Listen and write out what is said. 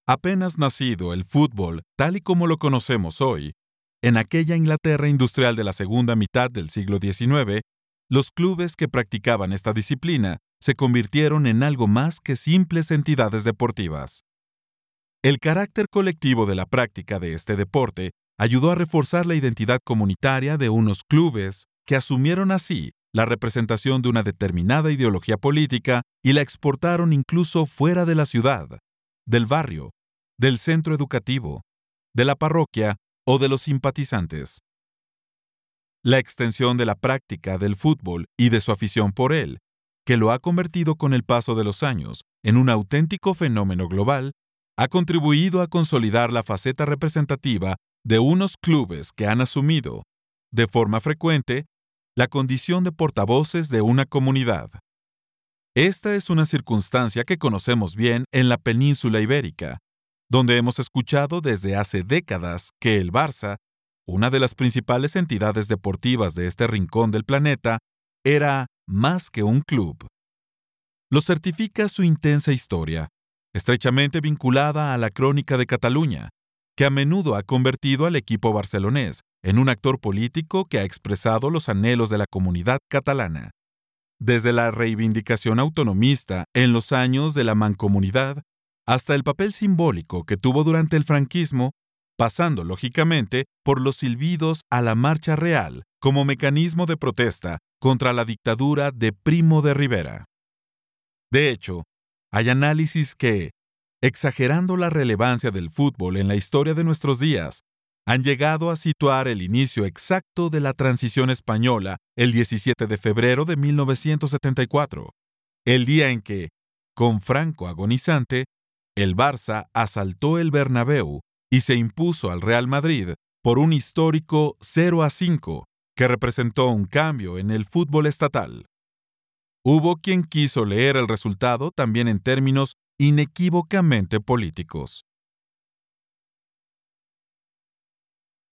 Apenas nacido el fútbol, tal y como lo conocemos hoy, en aquella Inglaterra industrial de la segunda mitad del siglo XIX, los clubes que practicaban esta disciplina se convirtieron en algo más que simples entidades deportivas. El carácter colectivo de la práctica de este deporte ayudó a reforzar la identidad comunitaria de unos clubes que asumieron así la representación de una determinada ideología política y la exportaron incluso fuera de la ciudad, del barrio, del centro educativo, de la parroquia o de los simpatizantes. La extensión de la práctica del fútbol y de su afición por él, que lo ha convertido con el paso de los años en un auténtico fenómeno global, ha contribuido a consolidar la faceta representativa de unos clubes que han asumido, de forma frecuente, la condición de portavoces de una comunidad. Esta es una circunstancia que conocemos bien en la península ibérica, donde hemos escuchado desde hace décadas que el Barça, una de las principales entidades deportivas de este rincón del planeta, era más que un club. Lo certifica su intensa historia, estrechamente vinculada a la Crónica de Cataluña, que a menudo ha convertido al equipo barcelonés en un actor político que ha expresado los anhelos de la comunidad catalana. Desde la reivindicación autonomista en los años de la Mancomunidad hasta el papel simbólico que tuvo durante el franquismo, pasando lógicamente por los silbidos a la Marcha Real como mecanismo de protesta contra la dictadura de Primo de Rivera. De hecho, hay análisis que, exagerando la relevancia del fútbol en la historia de nuestros días, han llegado a situar el inicio exacto de la transición española el 17 de febrero de 1974, el día en que, con Franco agonizante, el Barça asaltó el Bernabéu y se impuso al Real Madrid por un histórico 0-5, que representó un cambio en el fútbol estatal. Hubo quien quiso leer el resultado también en términos inequívocamente políticos.